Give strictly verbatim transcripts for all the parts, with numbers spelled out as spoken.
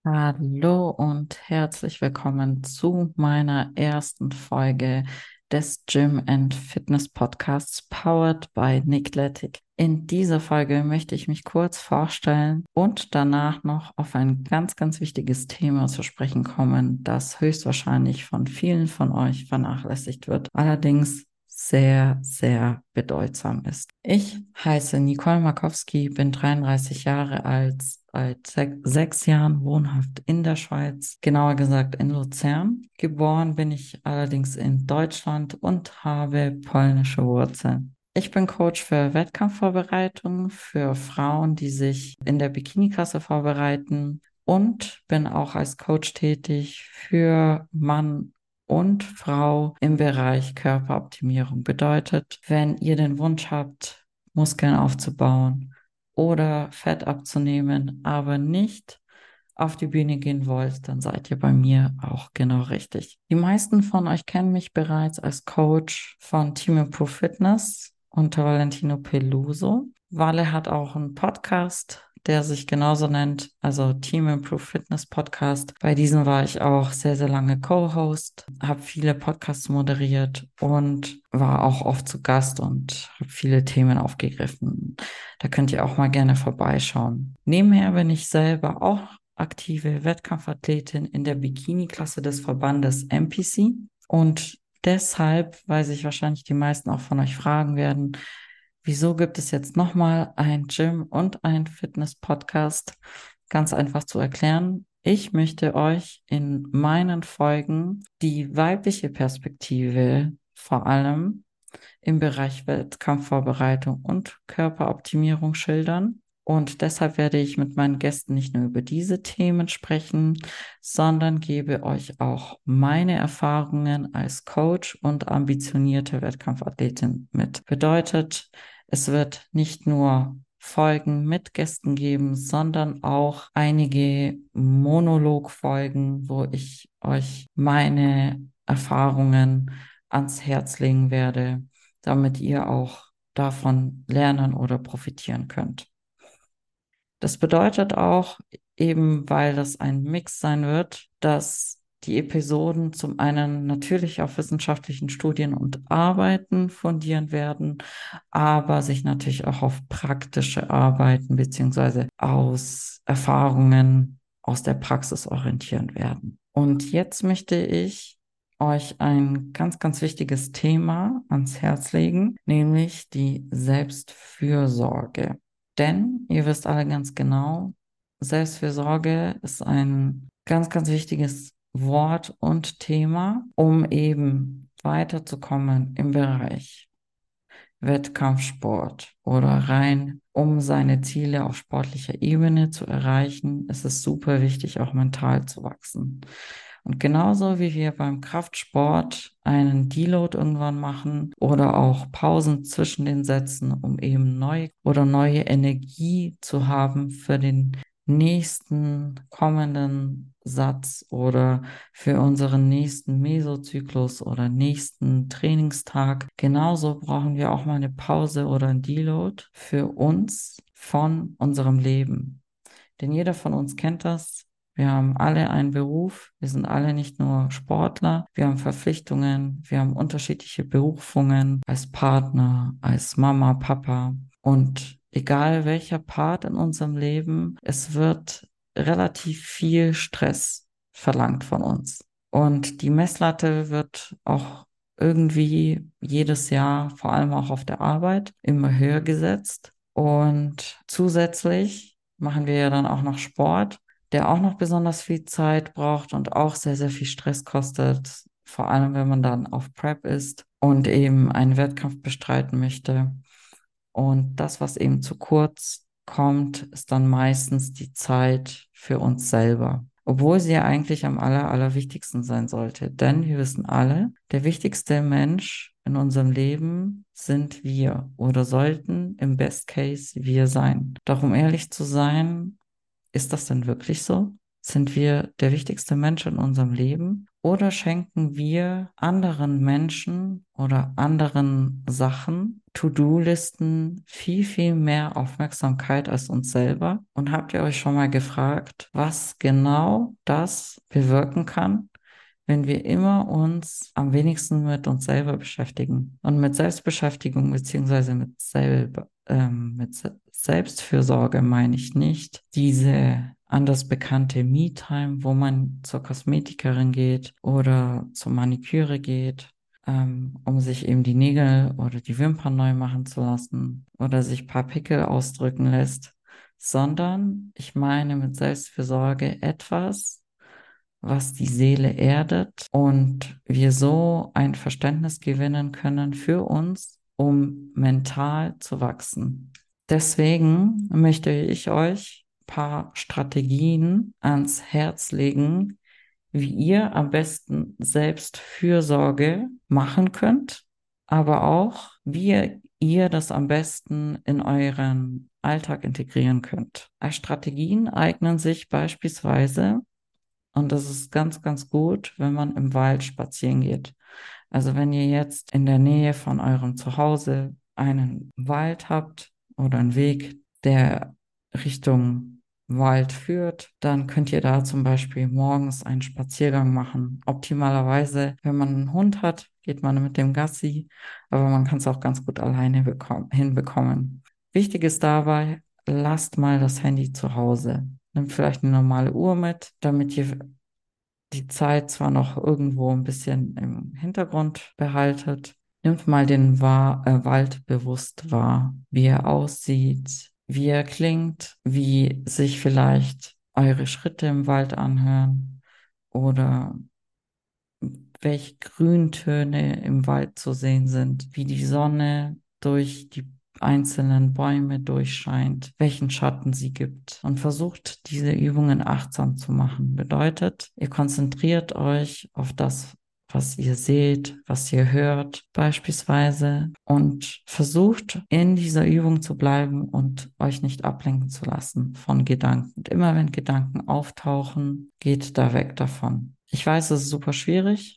Hallo und herzlich willkommen zu meiner ersten Folge des Gym and Fitness Podcasts powered by Nickletic. In dieser Folge möchte ich mich kurz vorstellen und danach noch auf ein ganz, ganz wichtiges Thema zu sprechen kommen, das höchstwahrscheinlich von vielen von euch vernachlässigt wird. Allerdings sehr, sehr bedeutsam ist. Ich heiße Nicole Markowski, bin dreiunddreißig Jahre alt, seit se sechs Jahren wohnhaft in der Schweiz, genauer gesagt in Luzern. Geboren bin ich allerdings in Deutschland und habe polnische Wurzeln. Ich bin Coach für Wettkampfvorbereitung für Frauen, die sich in der Bikini-Klasse vorbereiten und bin auch als Coach tätig für Mann und Frau im Bereich Körperoptimierung. Bedeutet, wenn ihr den Wunsch habt, Muskeln aufzubauen oder Fett abzunehmen, aber nicht auf die Bühne gehen wollt, dann seid ihr bei mir auch genau richtig. Die meisten von euch kennen mich bereits als Coach von Team Improve Fitness unter Valentino Peluso. Vale hat auch einen Podcast, der sich genauso nennt, also Team Improve Fitness Podcast. Bei diesem war ich auch sehr, sehr lange Co-Host, habe viele Podcasts moderiert und war auch oft zu Gast und habe viele Themen aufgegriffen. Da könnt ihr auch mal gerne vorbeischauen. Nebenher bin ich selber auch aktive Wettkampfathletin in der Bikini-Klasse des Verbandes M P C und deshalb, weil sich wahrscheinlich die meisten auch von euch fragen werden, wieso gibt es jetzt nochmal ein Gym und ein Fitness-Podcast? Ganz einfach zu erklären. Ich möchte euch in meinen Folgen die weibliche Perspektive vor allem im Bereich Wettkampfvorbereitung und Körperoptimierung schildern. Und deshalb werde ich mit meinen Gästen nicht nur über diese Themen sprechen, sondern gebe euch auch meine Erfahrungen als Coach und ambitionierte Wettkampfathletin mit. Bedeutet, es wird nicht nur Folgen mit Gästen geben, sondern auch einige Monologfolgen, wo ich euch meine Erfahrungen ans Herz legen werde, damit ihr auch davon lernen oder profitieren könnt. Das bedeutet auch, eben weil das ein Mix sein wird, dass die Episoden zum einen natürlich auf wissenschaftlichen Studien und Arbeiten fundieren werden, aber sich natürlich auch auf praktische Arbeiten beziehungsweise aus Erfahrungen aus der Praxis orientieren werden. Und jetzt möchte ich euch ein ganz, ganz wichtiges Thema ans Herz legen, nämlich die Selbstfürsorge. Denn ihr wisst alle ganz genau, Selbstfürsorge ist ein ganz, ganz wichtiges Wort und Thema, um eben weiterzukommen im Bereich Wettkampfsport oder rein, um seine Ziele auf sportlicher Ebene zu erreichen, ist es super wichtig, auch mental zu wachsen. Und genauso wie wir beim Kraftsport einen Deload irgendwann machen oder auch Pausen zwischen den Sätzen, um eben neu oder neue Energie zu haben für den nächsten kommenden Satz oder für unseren nächsten Mesozyklus oder nächsten Trainingstag. Genauso brauchen wir auch mal eine Pause oder ein Deload für uns von unserem Leben. Denn jeder von uns kennt das. Wir haben alle einen Beruf. Wir sind alle nicht nur Sportler. Wir haben Verpflichtungen. Wir haben unterschiedliche Berufungen als Partner, als Mama, Papa. Und egal welcher Part in unserem Leben, es wird relativ viel Stress verlangt von uns. Und die Messlatte wird auch irgendwie jedes Jahr, vor allem auch auf der Arbeit, immer höher gesetzt. Und zusätzlich machen wir ja dann auch noch Sport, der auch noch besonders viel Zeit braucht und auch sehr, sehr viel Stress kostet, vor allem wenn man dann auf Prep ist und eben einen Wettkampf bestreiten möchte. Und das, was eben zu kurz kommt, ist dann meistens die Zeit für uns selber. Obwohl sie ja eigentlich am aller, allerwichtigsten sein sollte. Denn wir wissen alle, der wichtigste Mensch in unserem Leben sind wir oder sollten im Best Case wir sein. Doch um ehrlich zu sein, ist das denn wirklich so? Sind wir der wichtigste Mensch in unserem Leben oder schenken wir anderen Menschen oder anderen Sachen, To-Do-Listen, viel, viel mehr Aufmerksamkeit als uns selber? Und habt ihr euch schon mal gefragt, was genau das bewirken kann, wenn wir immer uns am wenigsten mit uns selber beschäftigen? Und mit Selbstbeschäftigung beziehungsweise mit selber, ähm, mit Se Selbstfürsorge meine ich nicht diese anders bekannte Me-Time, wo man zur Kosmetikerin geht oder zur Maniküre geht, ähm, um sich eben die Nägel oder die Wimpern neu machen zu lassen oder sich ein paar Pickel ausdrücken lässt, sondern ich meine mit Selbstfürsorge etwas, was die Seele erdet und wir so ein Verständnis gewinnen können für uns, um mental zu wachsen. Deswegen möchte ich euch ein paar Strategien ans Herz legen, wie ihr am besten Selbstfürsorge machen könnt, aber auch, wie ihr das am besten in euren Alltag integrieren könnt. Als Strategien eignen sich beispielsweise, und das ist ganz, ganz gut, wenn man im Wald spazieren geht. Also wenn ihr jetzt in der Nähe von eurem Zuhause einen Wald habt oder einen Weg, der Richtung Wald führt, dann könnt ihr da zum Beispiel morgens einen Spaziergang machen. Optimalerweise, wenn man einen Hund hat, geht man mit dem Gassi, aber man kann es auch ganz gut alleine bekommen, hinbekommen. Wichtig ist dabei, lasst mal das Handy zu Hause. Nehmt vielleicht eine normale Uhr mit, damit ihr die Zeit zwar noch irgendwo ein bisschen im Hintergrund behaltet. Nehmt mal den Wa- äh, Wald bewusst wahr, wie er aussieht, wie er klingt, wie sich vielleicht eure Schritte im Wald anhören oder welche Grüntöne im Wald zu sehen sind, wie die Sonne durch die einzelnen Bäume durchscheint, welchen Schatten sie gibt und versucht, diese Übungen achtsam zu machen. Bedeutet, ihr konzentriert euch auf das, was ihr seht, was ihr hört, beispielsweise, und versucht, in dieser Übung zu bleiben und euch nicht ablenken zu lassen von Gedanken. Und immer wenn Gedanken auftauchen, geht da weg davon. Ich weiß, es ist super schwierig,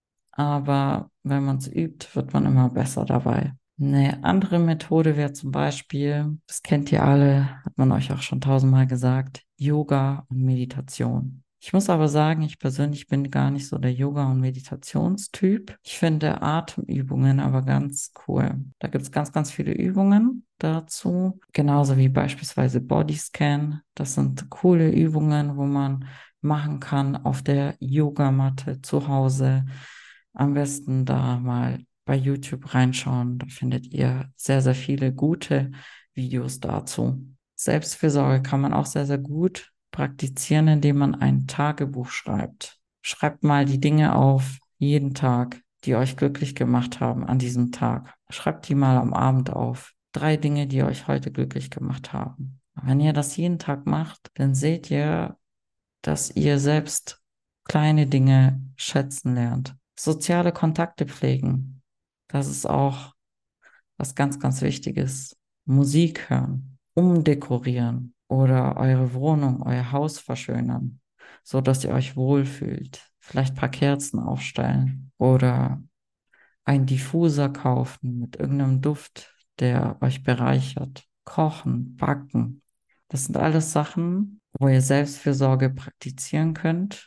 aber wenn man es übt, wird man immer besser dabei. Eine andere Methode wäre zum Beispiel, das kennt ihr alle, hat man euch auch schon tausendmal gesagt, Yoga und Meditation. Ich muss aber sagen, ich persönlich bin gar nicht so der Yoga- und Meditationstyp. Ich finde Atemübungen aber ganz cool. Da gibt es ganz, ganz viele Übungen dazu, genauso wie beispielsweise Bodyscan. Das sind coole Übungen, wo man machen kann auf der Yogamatte zu Hause. Am besten da mal bei YouTube reinschauen. Da findet ihr sehr, sehr viele gute Videos dazu. Selbstfürsorge kann man auch sehr, sehr gut praktizieren, indem man ein Tagebuch schreibt. Schreibt mal die Dinge auf, jeden Tag, die euch glücklich gemacht haben an diesem Tag. Schreibt die mal am Abend auf. Drei Dinge, die euch heute glücklich gemacht haben. Wenn ihr das jeden Tag macht, dann seht ihr, dass ihr selbst kleine Dinge schätzen lernt. Soziale Kontakte pflegen, das ist auch was ganz, ganz Wichtiges. Musik hören, umdekorieren oder eure Wohnung, euer Haus verschönern, so dass ihr euch wohlfühlt. Vielleicht ein paar Kerzen aufstellen oder einen Diffuser kaufen mit irgendeinem Duft, der euch bereichert. Kochen, backen. Das sind alles Sachen, wo ihr Selbstfürsorge praktizieren könnt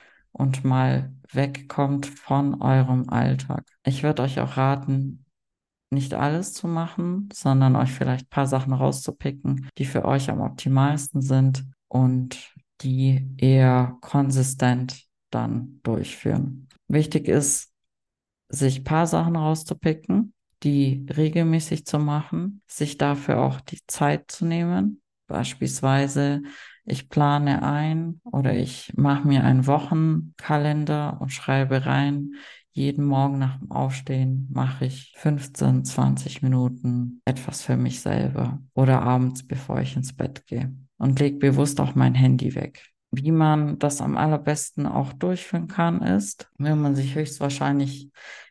und mal wegkommt von eurem Alltag. Ich würde euch auch raten, nicht alles zu machen, sondern euch vielleicht ein paar Sachen rauszupicken, die für euch am optimalsten sind und die eher konsistent dann durchführen. Wichtig ist, sich ein paar Sachen rauszupicken, die regelmäßig zu machen, sich dafür auch die Zeit zu nehmen. Beispielsweise, ich plane ein oder ich mache mir einen Wochenkalender und schreibe rein, jeden Morgen nach dem Aufstehen mache ich fünfzehn, zwanzig Minuten etwas für mich selber oder abends, bevor ich ins Bett gehe und leg bewusst auch mein Handy weg. Wie man das am allerbesten auch durchführen kann, ist, wenn man sich höchstwahrscheinlich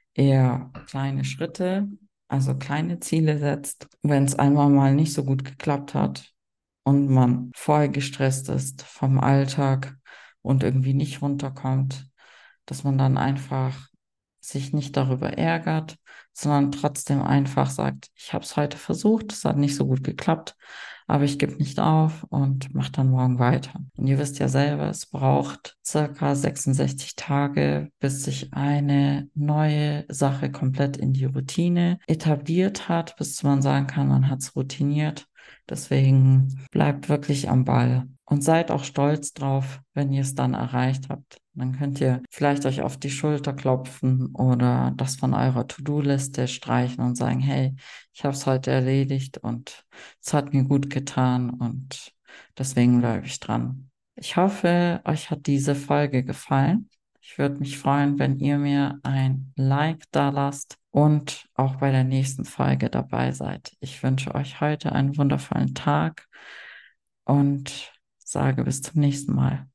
eher kleine Schritte, also kleine Ziele setzt. Wenn es einmal mal nicht so gut geklappt hat und man voll gestresst ist vom Alltag, und irgendwie nicht runterkommt, dass man dann einfach sich nicht darüber ärgert, sondern trotzdem einfach sagt, ich habe es heute versucht, es hat nicht so gut geklappt, aber ich gebe nicht auf und mache dann morgen weiter. Und ihr wisst ja selber, es braucht circa sechsundsechzig Tage, bis sich eine neue Sache komplett in die Routine etabliert hat, bis man sagen kann, man hat es routiniert. Deswegen bleibt wirklich am Ball und seid auch stolz drauf, wenn ihr es dann erreicht habt. Dann könnt ihr vielleicht euch auf die Schulter klopfen oder das von eurer To-Do-Liste streichen und sagen, hey, ich habe es heute erledigt und es hat mir gut getan und deswegen bleibe ich dran. Ich hoffe, euch hat diese Folge gefallen. Ich würde mich freuen, wenn ihr mir ein Like da lasst und auch bei der nächsten Folge dabei seid. Ich wünsche euch heute einen wundervollen Tag und sage bis zum nächsten Mal.